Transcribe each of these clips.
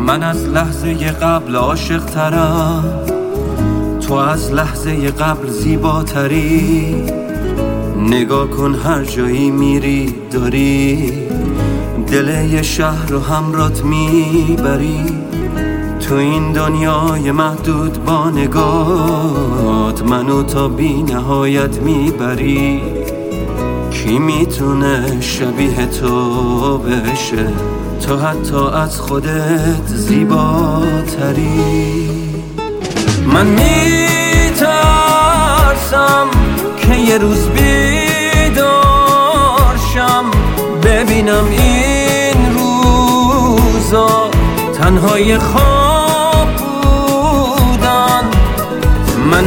من از لحظه قبل عاشق ترم، تو از لحظه قبل زیباتری. نگاه کن هر جایی میری داری دل یه شهر رو همرات میبری. تو این دنیای محدود با نگات منو تا بی نهایت میبری. کی میتونه شبیه تو بشه؟ تو حتی از خودت زیباتری. من میترسم که یه روز بیدار شم ببینم این روزا تنهای خواب بودن. من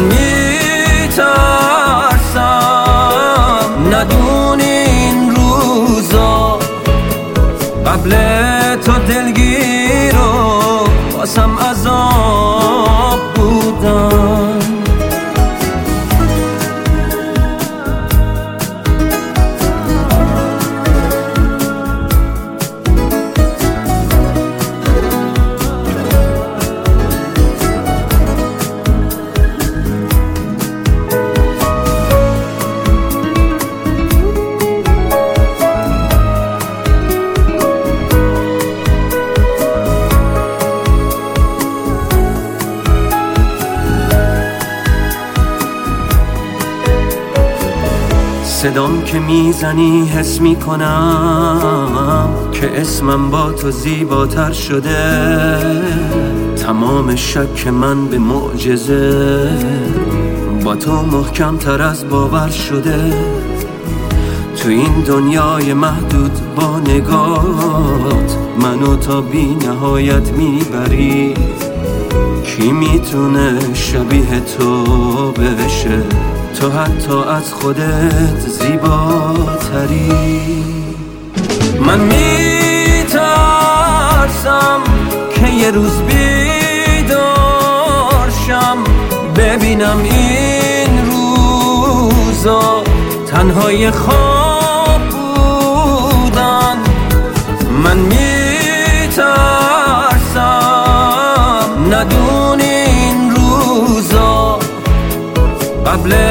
میترسم ندونی این روزا قبل تو دلگیر و واسم عذاب بودن. صدام که میزنی حس میکنم که اسمم با تو زیباتر شده. تمام شک من به معجزه با تو محکم تر از باور شده. تو این دنیای محدود با نگات منو تا بی نهایت میبری. کی میتونه شبیه تو بشه؟ تو حتی از خودت زیباتری. من میترسم که یه روز بیدار شم ببینم این روزا تنهای خواب بودن. من میترسم ندونی این روزا قبل